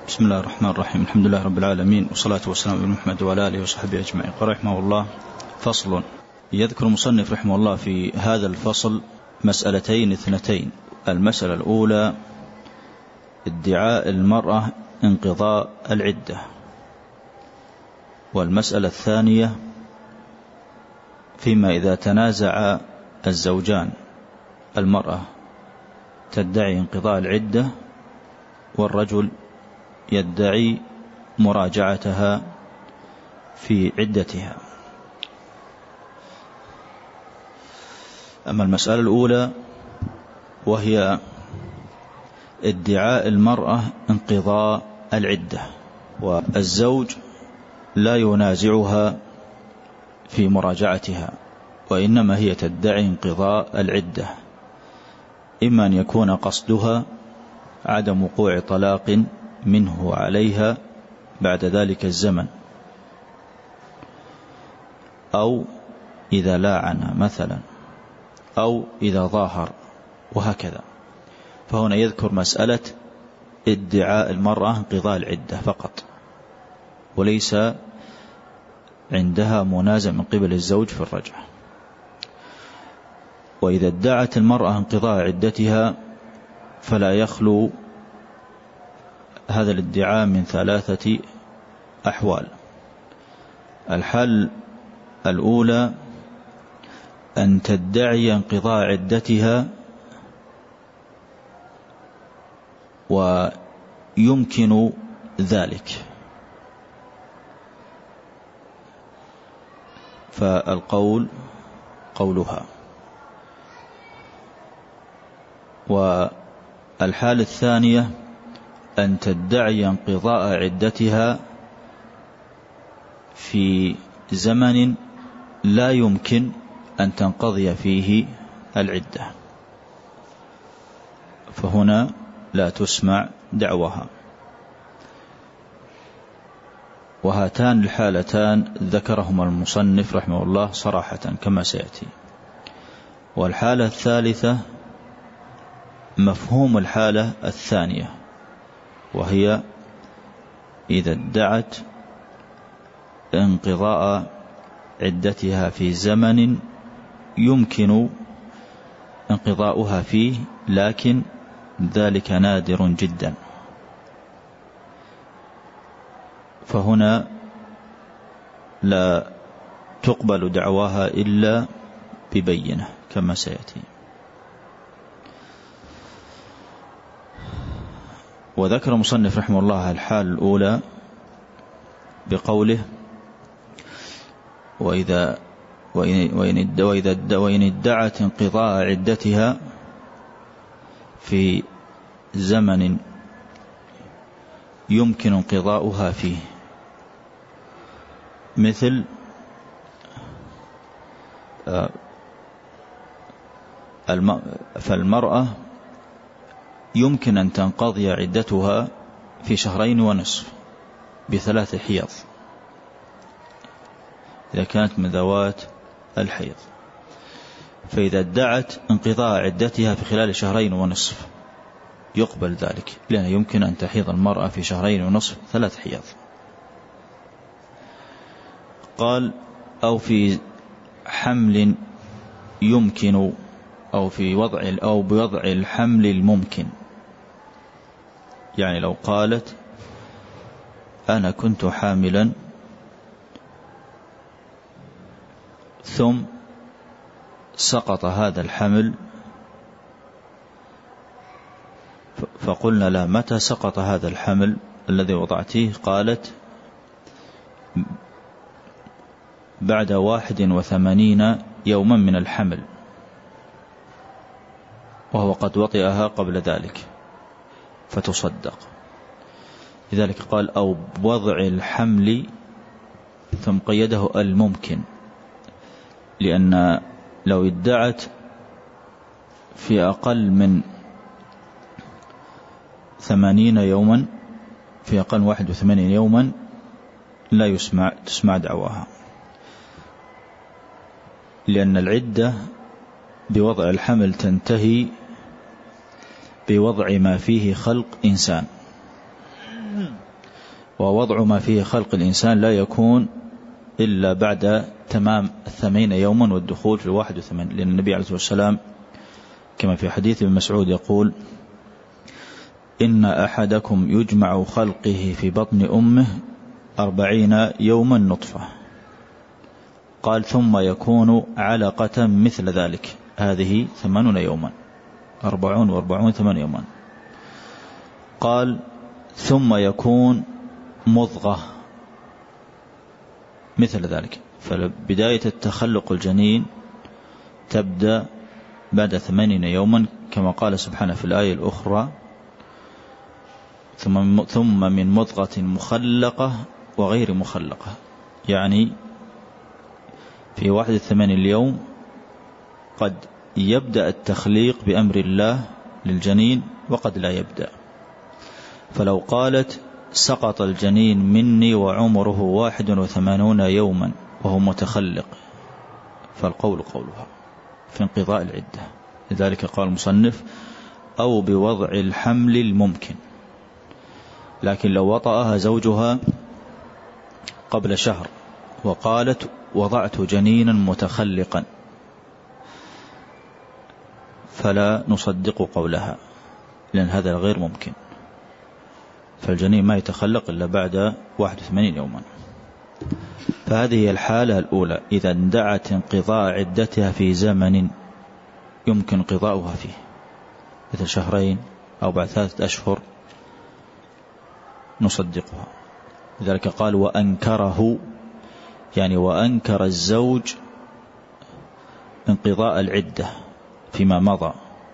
بسم الله الرحمن الرحيم. الحمد لله رب العالمين، والصلاة والسلام على محمد وعلى آله وصحبه أجمعين. قال رحمه الله: فصل. يذكر المصنف رحمه الله في هذا الفصل مسألتين اثنتين. المسألة الأولى ادعاء المرأة انقضاء العدة، والمسألة الثانية فيما إذا تنازع الزوجان، المرأة تدعي انقضاء العدة والرجل يدعي مراجعتها في عدتها. أما المسألة الأولى وهي ادعاء المرأة انقضاء العدة، والزوج لا ينازعها في مراجعتها، وإنما هي تدعي انقضاء العدة، إما أن يكون قصدها عدم وقوع طلاق منه عليها بعد ذلك الزمن، أو إذا لاعن مثلا، أو إذا ظاهر، وهكذا. فهنا يذكر مسألة ادعاء المرأة انقضاء العدة فقط، وليس عندها منازع من قبل الزوج في الرجعة. وإذا ادعت المرأة انقضاء عدتها فلا يخلو هذا الادعاء من ثلاثة أحوال. الحال الأولى أن تدعي انقضاء عدتها ويمكن ذلك، فالقول قولها. والحالة الثانية أن تدعي انقضاء عدتها في زمن لا يمكن أن تنقضي فيه العدة، فهنا لا تسمع دعوها. وهاتان الحالتان ذكرهما المصنف رحمه الله صراحة كما سيأتي. والحالة الثالثة مفهوم الحالة الثانية، وهي إذا ادعت انقضاء عدتها في زمن يمكن انقضاؤها فيه، لكن ذلك نادر جدا، فهنا لا تقبل دعواها إلا ببينة كما سيأتي. وذكر المصنف رحمه الله الحال الأولى بقوله: وإن ادعت انقضاء عدتها في زمن يمكن انقضاؤها فيه، مثل فالمرأة يمكن أن تنقضي عدتها في 2.5 ب3 حيض إذا كانت من ذوات الحيض. فإذا ادعت انقضاء عدتها في خلال 2.5 يقبل ذلك، لأنه يمكن أن تحيض المرأة في 2.5 3 حيض. قال: أو في حمل يمكن، أو بوضع الحمل الممكن. يعني لو قالت: أنا كنت حاملا ثم سقط هذا الحمل، فقلنا لا: متى سقط هذا الحمل الذي وضعتيه؟ قالت: بعد 81 يوما من الحمل، وهو قد وطئها قبل ذلك، فتصدق. لذلك قال: أو بوضع الحمل، ثم قيده الممكن، لأن لو ادعت في أقل من 80 يوما، في أقل 81 يوما، لا تسمع دعواها، لأن العدة بوضع الحمل تنتهي بوضع ما فيه خلق إنسان. ووضع ما فيه خلق الإنسان لا يكون إلا بعد تمام 80 يوما والدخول في 81، لأن النبي عليه الصلاة والسلام كما في حديث ابن مسعود يقول: إن أحدكم يجمع خلقه في بطن أمه 40 يوما نطفة، قال ثم يكون علقة مثل ذلك، هذه 80 يوما، 40 و40 8 يوما، قال ثم يكون مضغة مثل ذلك. فبداية التخلق الجنين تبدأ بعد 80 يوما كما قال سبحانه في الآية الأخرى: ثم من مضغة مخلقة وغير مخلقة، يعني في 81 اليوم قد يبدأ التخليق بأمر الله للجنين وقد لا يبدأ. فلو قالت: سقط الجنين مني وعمره 81 يوما وهو متخلق، فالقول قولها في انقضاء العدة. لذلك قال المصنف: أو بوضع الحمل الممكن. لكن لو وطأها زوجها قبل شهر وقالت: وضعت جنينا متخلقا، فلا نصدق قولها، لأن هذا غير ممكن، فالجنين ما يتخلق إلا بعد 81 يوما. فهذه هي الحالة الأولى إذا اندعت انقضاء عدتها في زمن يمكن انقضاؤها فيه، مثل 2 أو بعد 3 أشهر نصدقها. لذلك قال: وأنكره، يعني وأنكر الزوج انقضاء العدة فيما مضى،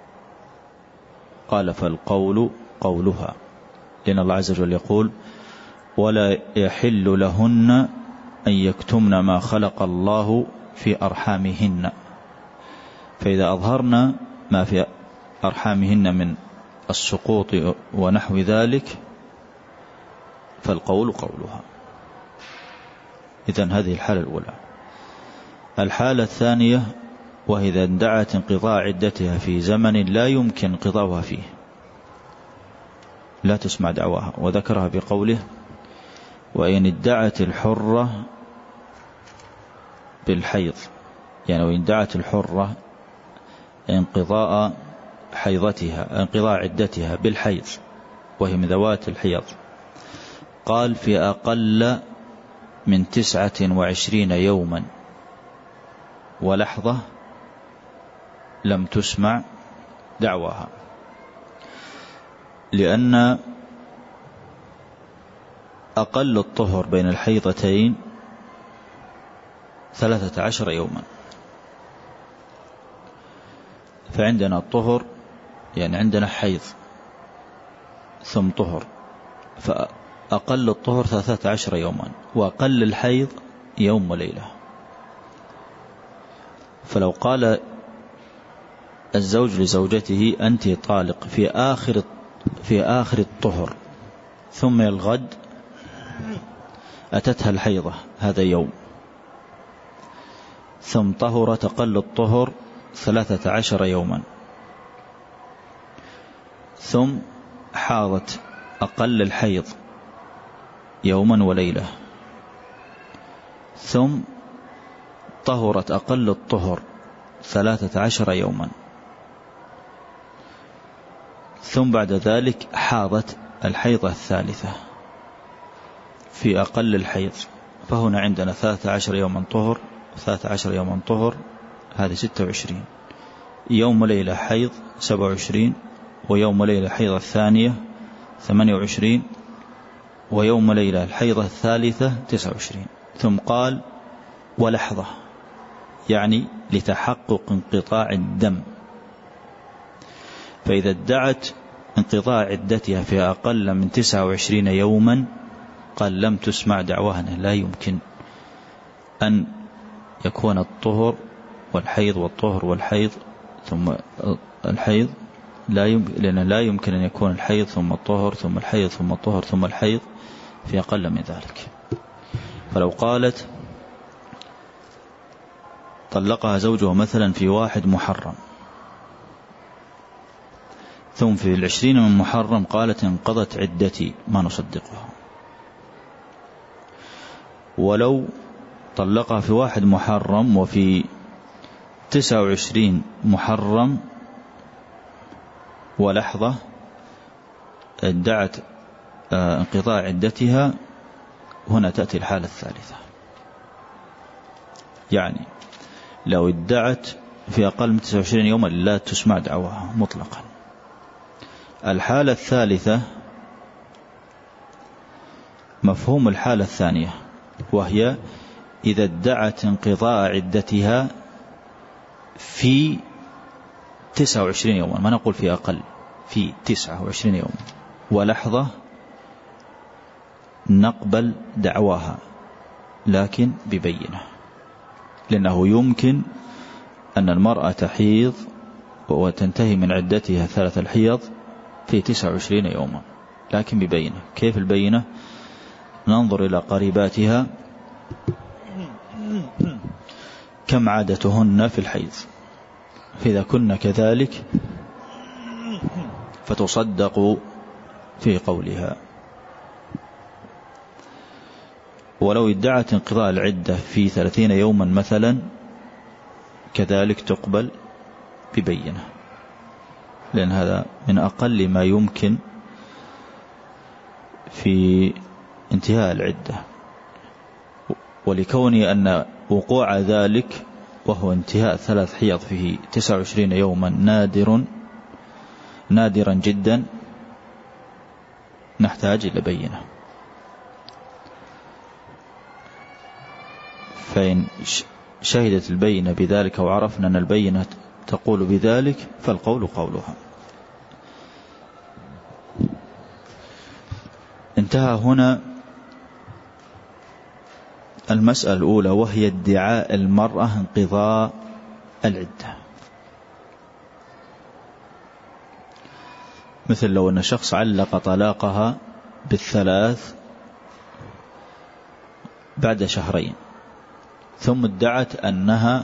قال: فالقول قولها، لأن الله عز وجل يقول: ولا يحل لهن أن يكتمن ما خلق الله في أرحامهن. فإذا أظهرنا ما في أرحامهن من السقوط ونحو ذلك فالقول قولها. إذن هذه الحالة الأولى. الحالة الثانية وهي إذا اندعت انقضاء عدتها في زمن لا يمكن انقضاؤها فيه، لا تسمع دعواها، وذكرها بقوله: وإن ادعت الحرة بالحيض، يعني وإن ادعت الحرة انقضاء حيضتها، انقضاء عدتها بالحيض وهي من ذوات الحيض، قال: في أقل من 29 يوما ولحظة لم تسمع دعواها، لأن أقل الطهر بين الحيضتين 13 يوما. فعندنا الطهر يعني عندنا حيض ثم طهر، فأقل الطهر 13 يوما، وأقل الحيض يوم وليلة. فلو قال الزوج لزوجته: أنت طالق في آخر الطهر، ثم الغد أتتها الحيضة هذا يوم، ثم طهرت أقل الطهر 13 يوما، ثم حاضت أقل الحيض يوما وليلة، ثم طهرت أقل الطهر 13 يوما، ثم بعد ذلك حاضت الحيضة الثالثة في أقل الحيض. فهنا عندنا 13 يوما طهر، 13 يوما طهر، هذه 26 يوم وليلة حيض 27، ويوم وليلة الحيضة الثانية 28، ويوم وليلة الحيضة الثالثة 29. ثم قال: ولحظة، يعني لتحقق انقطاع الدم. فإذا ادعت انقضاء عدتها في أقل من 29 يوما قال: لم تسمع دعواها، لا يمكن أن يكون الطهر والحيض والطهر والحيض ثم الحيض، لأن لا يمكن أن يكون الحيض ثم الطهر ثم الحيض ثم الطهر ثم الحيض في أقل من ذلك. فلو قالت طلقها زوجها مثلا في 1 محرم، ثم في 20 من محرم قالت: انقضت عدتي، ما نصدقها، ولو طلقها في 1 محرم وفي 29 محرم ولحظة ادعت انقضاء عدتها، هنا تأتي الحالة الثالثة. يعني لو ادعت في أقل من 29 يوما لا تسمع دعواها مطلقا. الحالة الثالثة مفهوم الحالة الثانية، وهي إذا ادعت انقضاء عدتها في 29 يوما، ما نقول في أقل، في 29 يوما ولحظة، نقبل دعواها لكن ببينة، لأنه يمكن أن المرأة تحيض وتنتهي من عدتها 3 الحيض في 29 يوما، لكن ببينة. كيف البينة؟ ننظر إلى قريباتها كم عادتهن في الحيض، فإذا كن كذلك فتصدق في قولها. ولو ادعت انقضاء العدة في 30 يوما مثلا كذلك تقبل ببينة، لأن هذا من أقل ما يمكن في انتهاء العدة. ولكوني أن وقوع ذلك وهو انتهاء 3 حيض في 29 يوما نادرا جدا، نحتاج إلى بينة. فإن شهدت البينة بذلك وعرفنا أن البينة تقول بذلك فالقول قولها. انتهى هنا المسألة الأولى، وهي ادعاء المرأة انقضاء العدة. مثل لو أن شخص علق طلاقها بال3 بعد 2 شهر، ثم ادعت أنها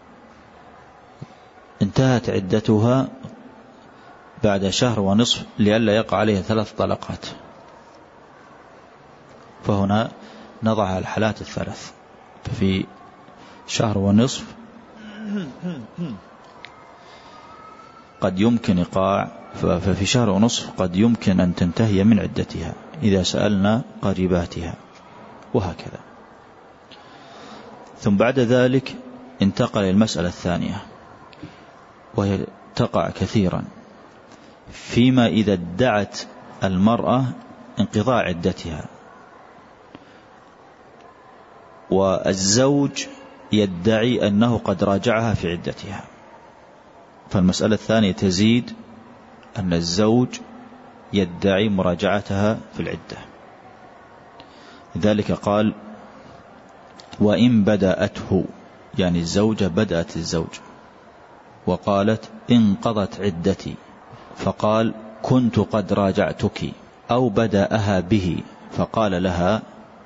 انتهت عدتها بعد 1.5 شهر لئلا يقع عليها 3 طلقات، فهنا نضع الحالات ال3. ففي 1.5 شهر قد يمكن إيقاع، ففي 1.5 شهر قد يمكن أن تنتهي من عدتها إذا سألنا قريباتها، وهكذا. ثم بعد ذلك انتقل إلى المسألة الثانية، وهي تقع كثيرا فيما إذا ادعت المرأة انقضاء عدتها والزوج يدعي أنه قد راجعها في عدتها. فالمسألة الثانية تزيد أن الزوج يدعي مراجعتها في العدة. لذلك قال: وإن بدأته، يعني الزوجة بدأت الزوج وقالت انقضت عدتي، فقال كنت قد راجعتك، أو بدأها به فقال لها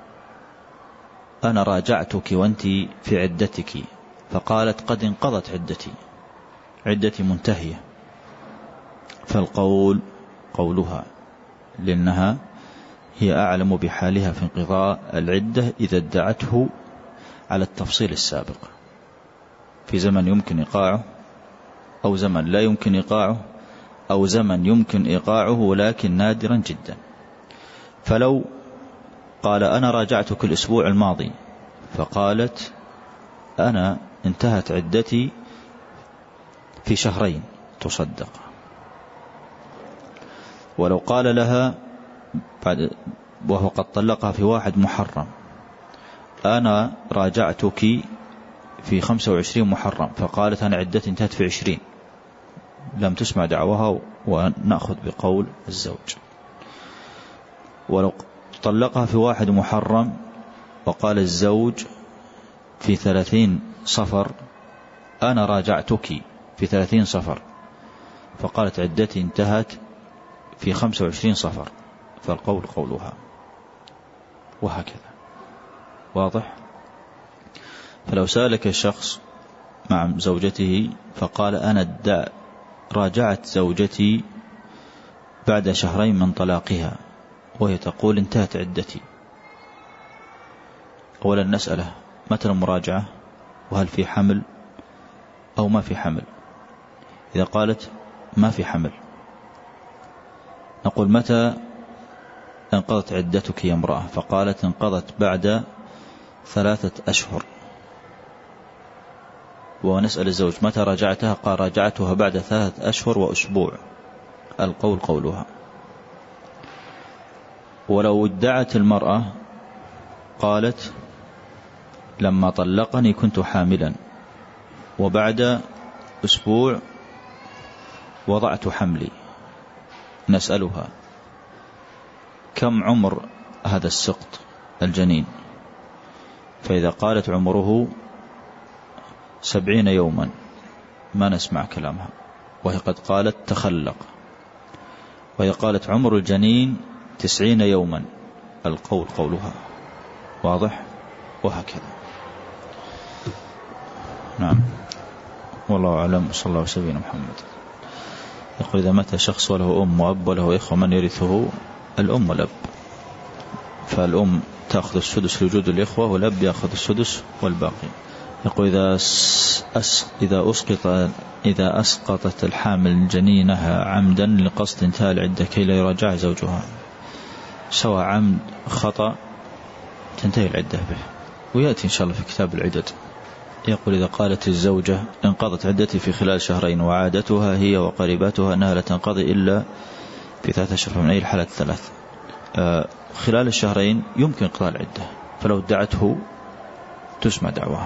أنا راجعتك وأنت في عدتك، فقالت قد انقضت عدتي منتهية، فالقول قولها، لأنها هي أعلم بحالها في انقضاء العدة إذا ادعته على التفصيل السابق، في زمن يمكن إيقاعه أو زمن لا يمكن إيقاعه أو زمن يمكن إيقاعه ولكن نادرا جدا. فلو قال أنا راجعتك الأسبوع الماضي، فقالت أنا انتهت عدتي في 2 شهر، تصدق. ولو قال لها بعد وهو قد طلقها في 1 محرم، أنا راجعتك في 25 محرم، فقالت أنا عدتي انتهت في 20، لم تسمع دعوها ونأخذ بقول الزوج. ولو طلقها في 1 محرم وقال الزوج في 30 صفر أنا راجعتك في 30 صفر، فقالت عدتي انتهت في 25 صفر، فالقول قولها، وهكذا. واضح؟ فلو سألك الشخص مع زوجته فقال أنا راجعت زوجتي بعد 2 شهر من طلاقها، وهي تقول انتهت عدتي، أولا نسأله متى المراجعة، وهل في حمل أو ما في حمل. إذا قالت ما في حمل نقول متى انقضت عدتك يا امرأة؟ فقالت انقضت بعد 3 أشهر. ونسأل الزوج متى راجعتها؟ قال راجعتها بعد 3 أشهر وأسبوع، القول قولها. ولو ادعت المرأة قالت لما طلقني كنت حاملا وبعد أسبوع وضعت حملي، نسألها كم عمر هذا السقط الجنين؟ فإذا قالت عمره 70 يوما ما نسمع كلامها، وهي قد قالت تخلق. وإذا قالت عمر الجنين 90 يوما القول قولها. واضح؟ وهكذا. نعم، والله أعلم. صلى الله عليه وسلم محمد. يقول إذا مات شخص وله أم وأب وله إخوة من يرثه؟ الأم والأب. فالأم تأخذ السدس لوجود الإخوة، والأب يأخذ السدس والباقي. يقول إذا أسقطت الحامل جنينها عمدا لقصد انتهاء العدة كي لا يراجع زوجها، سواء عمد خطأ تنتهي العدة به، ويأتي إن شاء الله في كتاب العدد. يقول إذا قالت الزوجة انقضت عدتي في خلال 2 شهرين وعادتها هي وقريباتها أنها لا تنقضي إلا في 3 أشهر، من أي الحالات 3 خلال 2 شهرين يمكن قضاء العدة، فلو ادعته تسمع دعوها.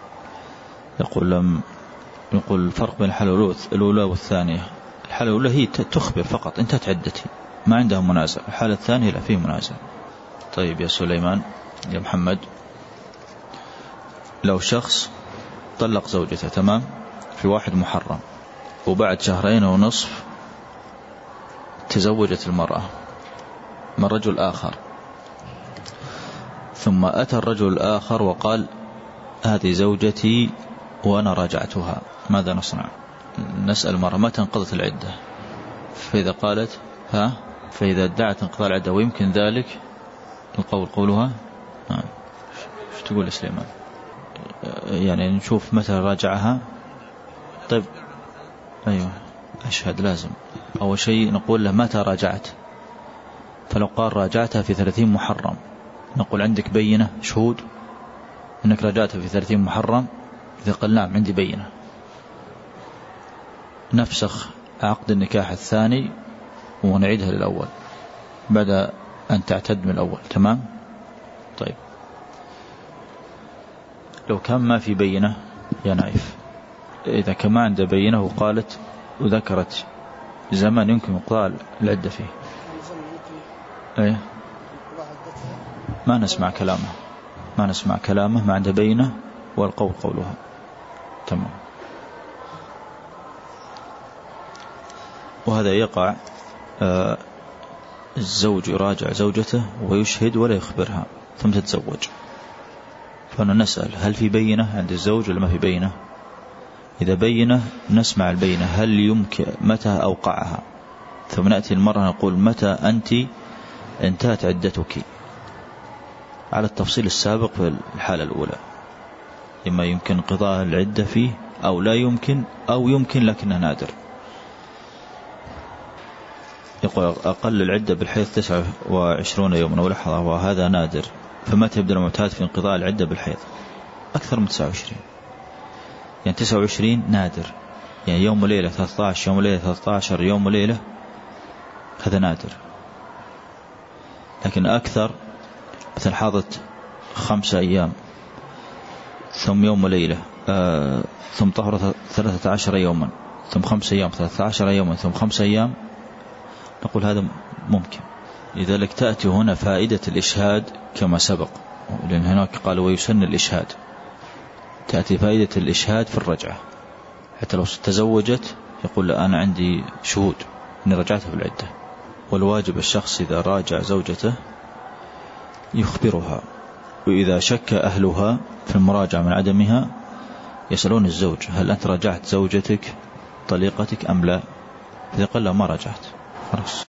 يقول الفرق بين الحالة الأولى والثانية. الحالة الأولى هي تخبر فقط انتهت عدتي، ما عندها منازع. الحالة الثانية لا فيه منازع. طيب يا سليمان، يا محمد، لو شخص طلق زوجته تمام في 1 محرم، وبعد 2.5 شهر تزوجت المرأة من رجل آخر، ثم أتى الرجل الآخر وقال هذه زوجتي وأنا راجعتها، ماذا نصنع؟ نسأل المرأة متى انقضت العدة؟ فإذا قالت فإذا ادعت انقضاء العدة ويمكن ذلك القول قولها. ايش تقول يا سليمان؟ يعني نشوف متى راجعها. طيب أيوة، أشهد لازم. أول شيء نقول له متى راجعت، فلو قال راجعتها في 30 محرم نقول عندك بينة شهود أنك راجعتها في 30 محرم؟ إذا قال نعم عندي بينة، نفسخ عقد النكاح الثاني ونعيدها للأول بعد أن تعتد من الأول. تمام؟ طيب لو كان ما في بينة يا نايف، إذا كان ما عنده بينة وقالت وذكرت زمان يمكن إقضاء العدة فيه، أيه ما نسمع كلامه، ما عنده بينة والقول قولها. تمام. وهذا يقع الزوج يراجع زوجته ويشهد ولا يخبرها ثم تتزوج، فنسأل هل في بينة عند الزوج ولا ما في بينة؟ إذا بينة نسمع البينة هل يمكن متى أوقعها، ثم نأتي المرة نقول متى أنت انتهت عدتك، على التفصيل السابق في الحالة الأولى، إما يمكن قضاء العدة فيه أو لا يمكن، أو يمكن لكنه نادر. يقول أقل العدة بالحيض 29 يوما ولحظة، وهذا نادر، فمتى يبدأ المعتاد في انقضاء العدة بالحيض؟ أكثر من 29، يعني 29 نادر، يعني يوم وليلة 13، يوم وليلة 13، يوم وليلة، هذا نادر. لكن أكثر مثل حاضت 5 أيام ثم يوم وليلة ثم طهرت 13 يوما ثم 5 أيام 13 يوما ثم 5 أيام، نقول هذا ممكن. لذلك تأتي هنا فائدة الإشهاد كما سبق، لأن هناك قالوا ويسن الإشهاد، تأتي فائدة الإشهاد في الرجعة، حتى لو تزوجت يقول لا أنا عندي شهود أني رجعتها بالعدة. والواجب الشخص إذا راجع زوجته يخبرها، وإذا شك أهلها في المراجعة من عدمها يسألون الزوج هل أنت راجعت زوجتك طليقتك أم لا؟ إذا قال لا ما راجعت خلاص.